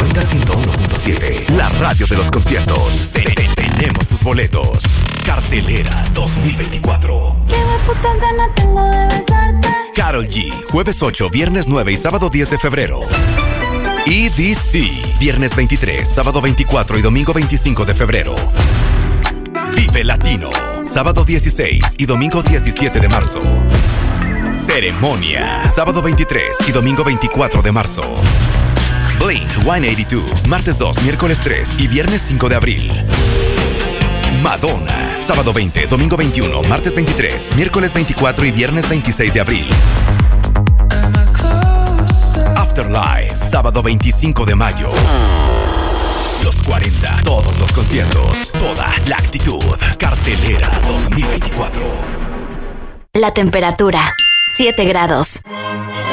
Manga 101.7, la radio de los conciertos. Tenemos tus boletos. Cartelera 2024. Qué putas ganas tengo de besarte. Karol G, jueves 8, viernes 9 y sábado 10 de febrero. EDC, viernes 23, sábado 24 y domingo 25 de febrero. Vive Latino, sábado 16 y domingo 17 de marzo. Ceremonia, sábado 23 y domingo 24 de marzo. Blink 182, martes 2, miércoles 3 y viernes 5 de abril. Madonna, sábado 20, domingo 21, martes 23, miércoles 24 y viernes 26 de abril. Afterlife, sábado 25 de mayo. Los 40, todos los conciertos, toda la actitud. Cartelera 2024. La temperatura, 7 grados.